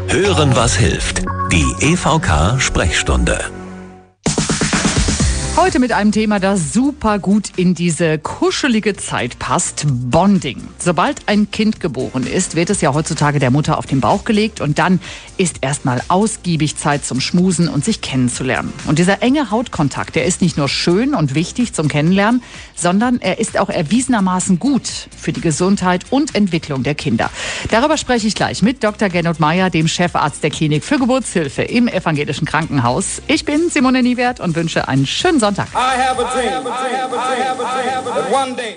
Hören, was hilft. Die EVK-Sprechstunde. Heute mit einem Thema, das super gut in diese kuschelige Zeit passt: Bonding. Sobald ein Kind geboren ist, wird es ja heutzutage der Mutter auf den Bauch gelegt und dann ist erstmal ausgiebig Zeit zum Schmusen und sich kennenzulernen. Und dieser enge Hautkontakt, der ist nicht nur schön und wichtig zum Kennenlernen, sondern er ist auch erwiesenermaßen gut für die Gesundheit und Entwicklung der Kinder. Darüber spreche ich gleich mit Dr. Gernot Meyer, dem Chefarzt der Klinik für Geburtshilfe im Evangelischen Krankenhaus. Ich bin Simone Niewert und wünsche einen schönen Sonntag. I have a dream that one day.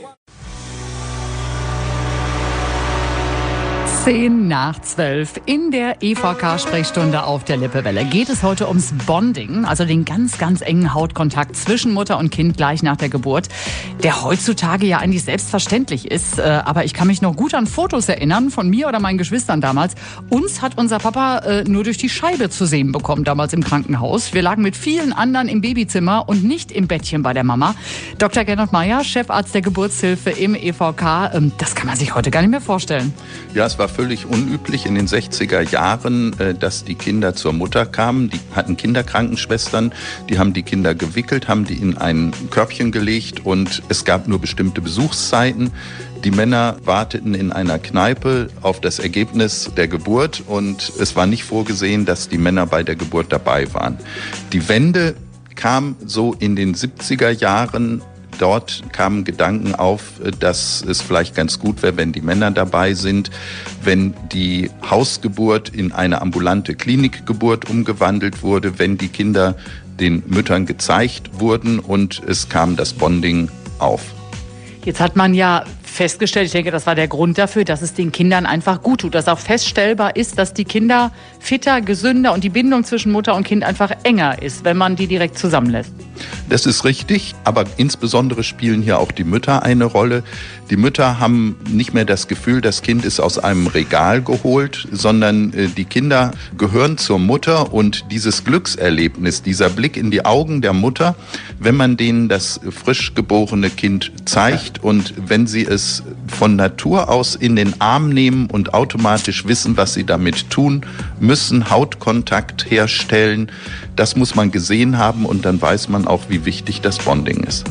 10:10 in der EVK-Sprechstunde auf der Lippewelle geht es heute ums Bonding, also den ganz, ganz engen Hautkontakt zwischen Mutter und Kind gleich nach der Geburt, der heutzutage ja eigentlich selbstverständlich ist. Aber ich kann mich noch gut an Fotos erinnern von mir oder meinen Geschwistern damals. Uns hat unser Papa nur durch die Scheibe zu sehen bekommen, damals im Krankenhaus. Wir lagen mit vielen anderen im Babyzimmer und nicht im Bettchen bei der Mama. Dr. Gernot Meyer, Chefarzt der Geburtshilfe im EVK, das kann man sich heute gar nicht mehr vorstellen. Ja, es war völlig unüblich in den 60er Jahren, dass die Kinder zur Mutter kamen. Die hatten Kinderkrankenschwestern, die haben die Kinder gewickelt, haben die in ein Körbchen gelegt und es gab nur bestimmte Besuchszeiten. Die Männer warteten in einer Kneipe auf das Ergebnis der Geburt und es war nicht vorgesehen, dass die Männer bei der Geburt dabei waren. Die Wende kam so in den 70er Jahren. Dort kamen Gedanken auf, dass es vielleicht ganz gut wäre, wenn die Männer dabei sind, wenn die Hausgeburt in eine ambulante Klinikgeburt umgewandelt wurde, wenn die Kinder den Müttern gezeigt wurden und es kam das Bonding auf. Jetzt hat man ja festgestellt, ich denke, das war der Grund dafür, dass es den Kindern einfach gut tut, dass auch feststellbar ist, dass die Kinder fitter, gesünder und die Bindung zwischen Mutter und Kind einfach enger ist, wenn man die direkt zusammenlässt. Das ist richtig, aber insbesondere spielen hier auch die Mütter eine Rolle. Die Mütter haben nicht mehr das Gefühl, das Kind ist aus einem Regal geholt, sondern die Kinder gehören zur Mutter und dieses Glückserlebnis, dieser Blick in die Augen der Mutter, wenn man denen das frisch geborene Kind zeigt und wenn sie es von Natur aus in den Arm nehmen und automatisch wissen, was sie damit tun müssen, Hautkontakt herstellen, das muss man gesehen haben und dann weiß man auch, wie wichtig das Bonding ist.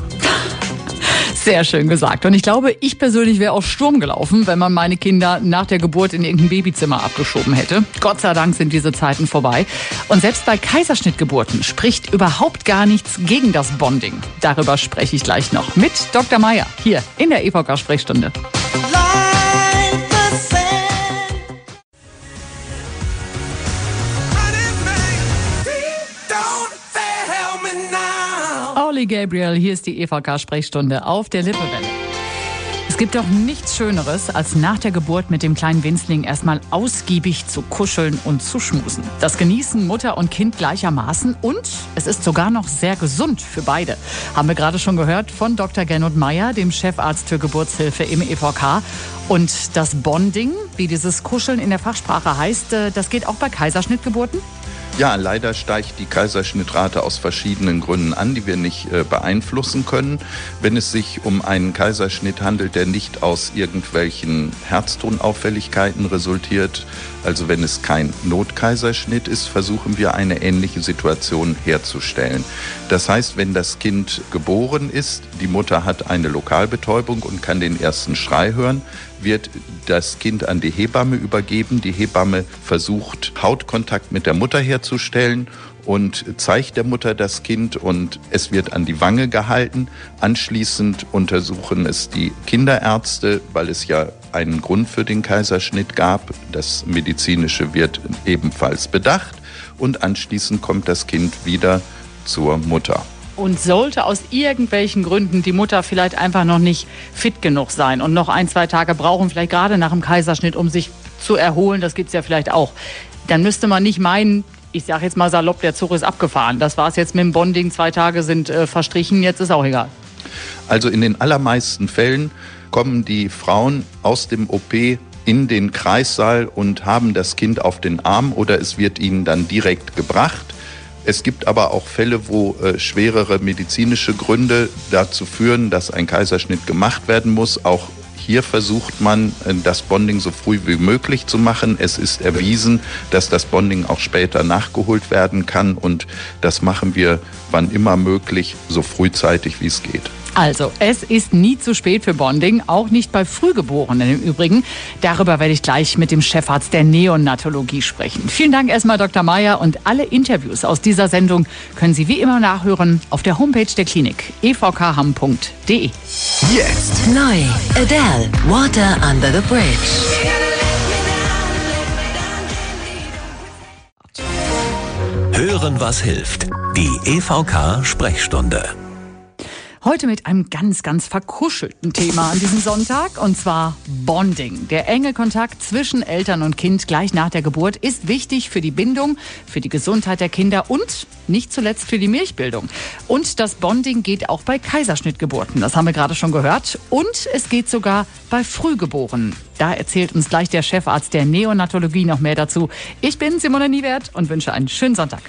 Sehr schön gesagt. Und ich glaube, ich persönlich wäre auch Sturm gelaufen, wenn man meine Kinder nach der Geburt in irgendein Babyzimmer abgeschoben hätte. Gott sei Dank sind diese Zeiten vorbei. Und selbst bei Kaiserschnittgeburten spricht überhaupt gar nichts gegen das Bonding. Darüber spreche ich gleich noch mit Dr. Meyer hier in der EVK-Sprechstunde. Olli Gabriel, hier ist die EVK-Sprechstunde auf der Lippewelle. Es gibt doch nichts Schöneres, als nach der Geburt mit dem kleinen Winzling erstmal ausgiebig zu kuscheln und zu schmusen. Das genießen Mutter und Kind gleichermaßen und es ist sogar noch sehr gesund für beide. Haben wir gerade schon gehört von Dr. Gernot Meyer, dem Chefarzt für Geburtshilfe im EVK. Und das Bonding, wie dieses Kuscheln in der Fachsprache heißt, das geht auch bei Kaiserschnittgeburten? Ja, leider steigt die Kaiserschnittrate aus verschiedenen Gründen an, die wir nicht beeinflussen können. Wenn es sich um einen Kaiserschnitt handelt, der nicht aus irgendwelchen Herztonauffälligkeiten resultiert, also wenn es kein Notkaiserschnitt ist, versuchen wir eine ähnliche Situation herzustellen. Das heißt, wenn das Kind geboren ist, die Mutter hat eine Lokalbetäubung und kann den ersten Schrei hören, wird das Kind an die Hebamme übergeben. Die Hebamme versucht, Hautkontakt mit der Mutter herzustellen und zeigt der Mutter das Kind und es wird an die Wange gehalten. Anschließend untersuchen es die Kinderärzte, weil es ja einen Grund für den Kaiserschnitt gab. Das Medizinische wird ebenfalls bedacht und anschließend kommt das Kind wieder zur Mutter. Und sollte aus irgendwelchen Gründen die Mutter vielleicht einfach noch nicht fit genug sein und noch 1-2 Tage brauchen, vielleicht gerade nach dem Kaiserschnitt, um sich zu erholen, das gibt es ja vielleicht auch, dann müsste man nicht meinen, ich sage jetzt mal salopp, der Zug ist abgefahren. Das war es jetzt mit dem Bonding, 2 Tage sind verstrichen, jetzt ist auch egal. Also in den allermeisten Fällen kommen die Frauen aus dem OP in den Kreissaal und haben das Kind auf den Arm oder es wird ihnen dann direkt gebracht. Es gibt aber auch Fälle, wo schwerere medizinische Gründe dazu führen, dass ein Kaiserschnitt gemacht werden muss. Auch hier versucht man, das Bonding so früh wie möglich zu machen. Es ist erwiesen, dass das Bonding auch später nachgeholt werden kann und das machen wir, wann immer möglich, so frühzeitig wie es geht. Also, es ist nie zu spät für Bonding, auch nicht bei Frühgeborenen im Übrigen. Darüber werde ich gleich mit dem Chefarzt der Neonatologie sprechen. Vielen Dank erstmal, Dr. Meyer, und alle Interviews aus dieser Sendung können Sie wie immer nachhören auf der Homepage der Klinik evkham.de. Jetzt Neu. Adele, Water Under the Bridge. hören, was hilft. Die EVK-Sprechstunde. Heute mit einem ganz, ganz verkuschelten Thema an diesem Sonntag, und zwar Bonding. Der enge Kontakt zwischen Eltern und Kind gleich nach der Geburt ist wichtig für die Bindung, für die Gesundheit der Kinder und nicht zuletzt für die Milchbildung. Und das Bonding geht auch bei Kaiserschnittgeburten, das haben wir gerade schon gehört. Und es geht sogar bei Frühgeborenen. Da erzählt uns gleich der Chefarzt der Neonatologie noch mehr dazu. Ich bin Simone Niewert und wünsche einen schönen Sonntag.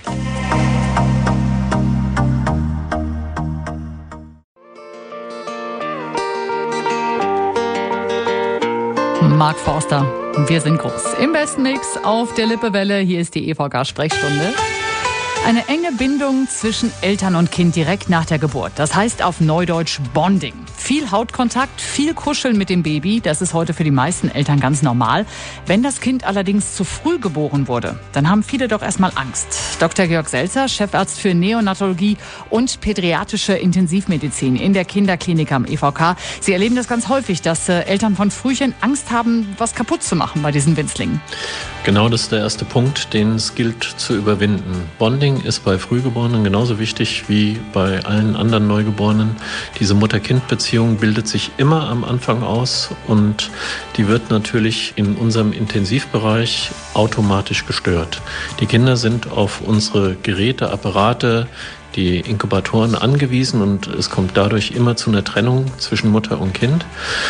Mark Forster, wir sind groß. Im besten Mix auf der Lippewelle, hier ist die EVK-Sprechstunde. Eine enge Bindung zwischen Eltern und Kind direkt nach der Geburt. Das heißt auf Neudeutsch Bonding. Viel Hautkontakt, viel Kuscheln mit dem Baby, das ist heute für die meisten Eltern ganz normal. Wenn das Kind allerdings zu früh geboren wurde, dann haben viele doch erstmal Angst. Dr. Georg Selzer, Chefarzt für Neonatologie und pädiatrische Intensivmedizin in der Kinderklinik am EVK. Sie erleben das ganz häufig, dass Eltern von Frühchen Angst haben, was kaputt zu machen bei diesen Winzlingen. Genau, das ist der erste Punkt, den es gilt zu überwinden. Bonding ist bei Frühgeborenen genauso wichtig wie bei allen anderen Neugeborenen. Diese Mutter-Kind-Beziehung bildet sich immer am Anfang aus und die wird natürlich in unserem Intensivbereich automatisch gestört. Die Kinder sind auf unsere Geräte, Apparate, die Inkubatoren angewiesen und es kommt dadurch immer zu einer Trennung zwischen Mutter und Kind.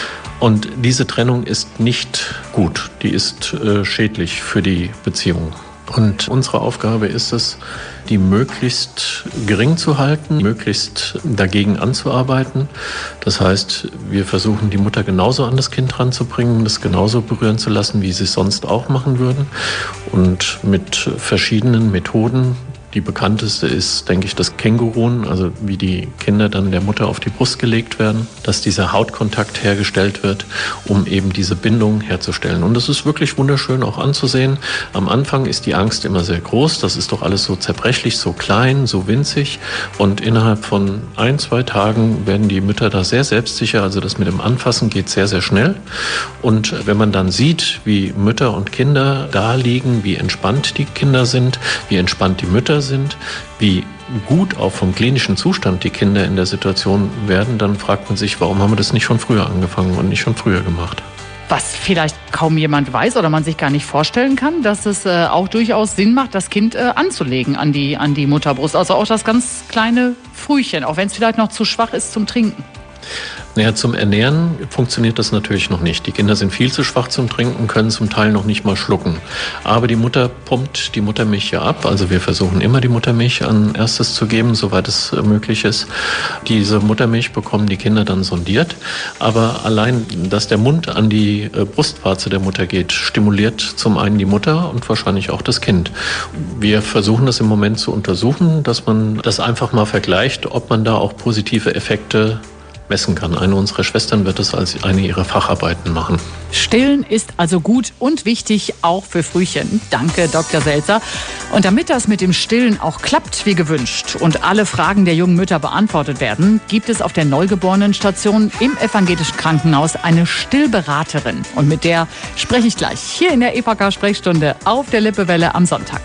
Und diese Trennung ist nicht gut, die ist schädlich für die Beziehung. Und unsere Aufgabe ist es, die möglichst gering zu halten, möglichst dagegen anzuarbeiten. Das heißt, wir versuchen, die Mutter genauso an das Kind ranzubringen, das genauso berühren zu lassen, wie sie es sonst auch machen würden. Und mit verschiedenen Methoden. Die bekannteste ist, denke ich, das Kängurun, also wie die Kinder dann der Mutter auf die Brust gelegt werden, dass dieser Hautkontakt hergestellt wird, um eben diese Bindung herzustellen. Und das ist wirklich wunderschön auch anzusehen. Am Anfang ist die Angst immer sehr groß. Das ist doch alles so zerbrechlich, so klein, so winzig. Und innerhalb von 1-2 Tagen werden die Mütter da sehr selbstsicher. Also das mit dem Anfassen geht sehr, sehr schnell. Und wenn man dann sieht, wie Mütter und Kinder da liegen, wie entspannt die Kinder sind, wie entspannt die Mütter sind, wie gut auch vom klinischen Zustand die Kinder in der Situation werden, dann fragt man sich, warum haben wir das nicht schon früher angefangen und nicht schon früher gemacht? Was vielleicht kaum jemand weiß oder man sich gar nicht vorstellen kann, dass es auch durchaus Sinn macht, das Kind anzulegen an die Mutterbrust. Also auch das ganz kleine Frühchen, auch wenn es vielleicht noch zu schwach ist zum Trinken. Naja, zum Ernähren funktioniert das natürlich noch nicht. Die Kinder sind viel zu schwach zum Trinken, können zum Teil noch nicht mal schlucken. Aber die Mutter pumpt die Muttermilch ja ab. Also wir versuchen immer die Muttermilch an erstes zu geben, soweit es möglich ist. Diese Muttermilch bekommen die Kinder dann sondiert. Aber allein, dass der Mund an die Brustwarze der Mutter geht, stimuliert zum einen die Mutter und wahrscheinlich auch das Kind. Wir versuchen das im Moment zu untersuchen, dass man das einfach mal vergleicht, ob man da auch positive Effekte messen kann. Eine unserer Schwestern wird es als eine ihrer Facharbeiten machen. Stillen ist also gut und wichtig, auch für Frühchen. Danke, Dr. Selzer. Und damit das mit dem Stillen auch klappt, wie gewünscht, und alle Fragen der jungen Mütter beantwortet werden, gibt es auf der Neugeborenenstation im evangelischen Krankenhaus eine Stillberaterin. Und mit der spreche ich gleich hier in der EVK-Sprechstunde auf der Lippewelle am Sonntag.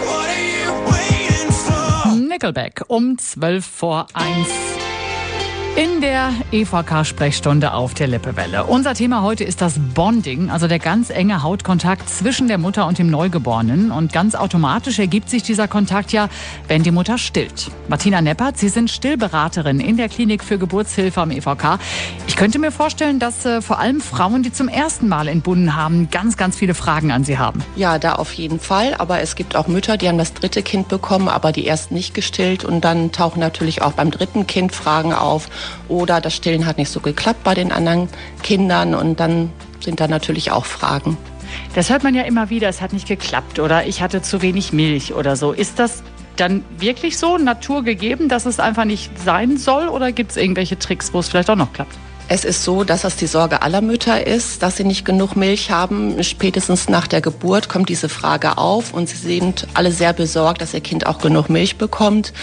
Nickelback um 12:01. In der EVK-Sprechstunde auf der Lippewelle. Unser Thema heute ist das Bonding, also der ganz enge Hautkontakt zwischen der Mutter und dem Neugeborenen. Und ganz automatisch ergibt sich dieser Kontakt ja, wenn die Mutter stillt. Martina Neppert, Sie sind Stillberaterin in der Klinik für Geburtshilfe am EVK. Ich könnte mir vorstellen, dass vor allem Frauen, die zum ersten Mal entbunden haben, ganz, ganz viele Fragen an Sie haben. Ja, da auf jeden Fall. Aber es gibt auch Mütter, die haben das 3. Kind bekommen, aber die erst nicht gestillt. Und dann tauchen natürlich auch beim 3. Kind Fragen auf. Oder das Stillen hat nicht so geklappt bei den anderen Kindern und dann sind da natürlich auch Fragen. Das hört man ja immer wieder, es hat nicht geklappt oder ich hatte zu wenig Milch oder so. Ist das dann wirklich so naturgegeben, dass es einfach nicht sein soll oder gibt es irgendwelche Tricks, wo es vielleicht auch noch klappt? Es ist so, dass das die Sorge aller Mütter ist, dass sie nicht genug Milch haben. Spätestens nach der Geburt kommt diese Frage auf und sie sind alle sehr besorgt, dass ihr Kind auch genug Milch bekommt.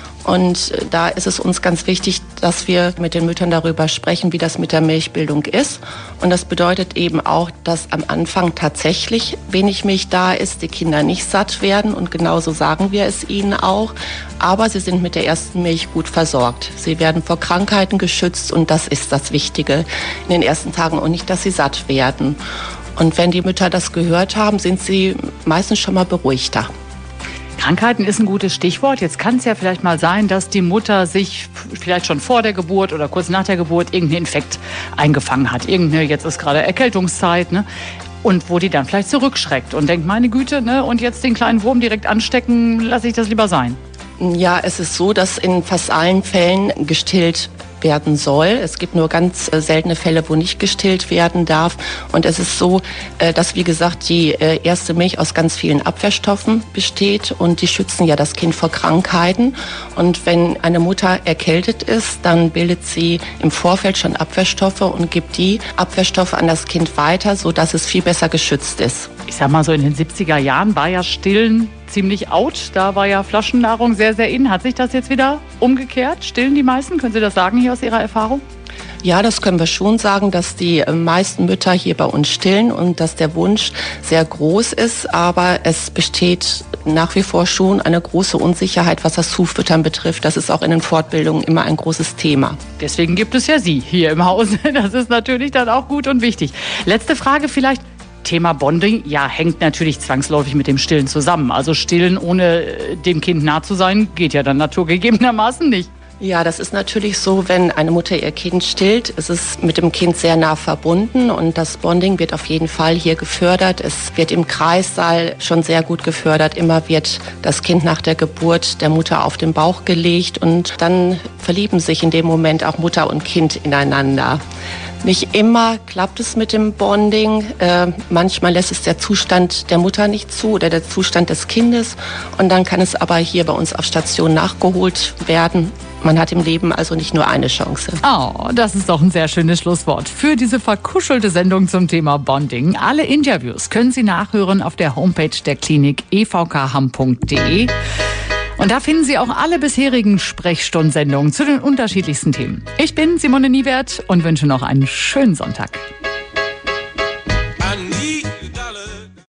Und da ist es uns ganz wichtig, dass wir mit den Müttern darüber sprechen, wie das mit der Milchbildung ist. Und das bedeutet eben auch, dass am Anfang tatsächlich wenig Milch da ist, die Kinder nicht satt werden. Und genauso sagen wir es ihnen auch. Aber sie sind mit der ersten Milch gut versorgt. Sie werden vor Krankheiten geschützt und das ist das Wichtige in den ersten Tagen und nicht, dass sie satt werden. Und wenn die Mütter das gehört haben, sind sie meistens schon mal beruhigter. Krankheiten ist ein gutes Stichwort. Jetzt kann es ja vielleicht mal sein, dass die Mutter sich vielleicht schon vor der Geburt oder kurz nach der Geburt irgendeinen Infekt eingefangen hat. Jetzt ist gerade Erkältungszeit, ne? Und wo die dann vielleicht zurückschreckt und denkt, meine Güte, ne? Und jetzt den kleinen Wurm direkt anstecken, lasse ich das lieber sein. Ja, es ist so, dass in fast allen Fällen gestillt werden soll. Es gibt nur ganz seltene Fälle, wo nicht gestillt werden darf. Und es ist so, dass, wie gesagt, die erste Milch aus ganz vielen Abwehrstoffen besteht und die schützen ja das Kind vor Krankheiten. Und wenn eine Mutter erkältet ist, dann bildet sie im Vorfeld schon Abwehrstoffe und gibt die Abwehrstoffe an das Kind weiter, sodass es viel besser geschützt ist. Ich sag mal so, in den 70er Jahren war ja Stillen ziemlich out. Da war ja Flaschennahrung sehr, sehr in. Hat sich das jetzt wieder umgekehrt? Stillen die meisten? Können Sie das sagen hier aus Ihrer Erfahrung? Ja, das können wir schon sagen, dass die meisten Mütter hier bei uns stillen und dass der Wunsch sehr groß ist. Aber es besteht nach wie vor schon eine große Unsicherheit, was das Zufüttern betrifft. Das ist auch in den Fortbildungen immer ein großes Thema. Deswegen gibt es ja Sie hier im Hause. Das ist natürlich dann auch gut und wichtig. Letzte Frage vielleicht. Thema Bonding, ja, hängt natürlich zwangsläufig mit dem Stillen zusammen. Also Stillen ohne dem Kind nah zu sein, geht ja dann naturgegebenermaßen nicht. Ja, das ist natürlich so, wenn eine Mutter ihr Kind stillt, ist es mit dem Kind sehr nah verbunden und das Bonding wird auf jeden Fall hier gefördert. Es wird im Kreissaal schon sehr gut gefördert. Immer wird das Kind nach der Geburt der Mutter auf den Bauch gelegt und dann verlieben sich in dem Moment auch Mutter und Kind ineinander. Nicht immer klappt es mit dem Bonding. Manchmal lässt es der Zustand der Mutter nicht zu oder der Zustand des Kindes. Und dann kann es aber hier bei uns auf Station nachgeholt werden. Man hat im Leben also nicht nur eine Chance. Oh, das ist doch ein sehr schönes Schlusswort für diese verkuschelte Sendung zum Thema Bonding. Alle Interviews können Sie nachhören auf der Homepage der Klinik evkham.de. Und da finden Sie auch alle bisherigen Sprechstundensendungen zu den unterschiedlichsten Themen. Ich bin Simone Niewert und wünsche noch einen schönen Sonntag.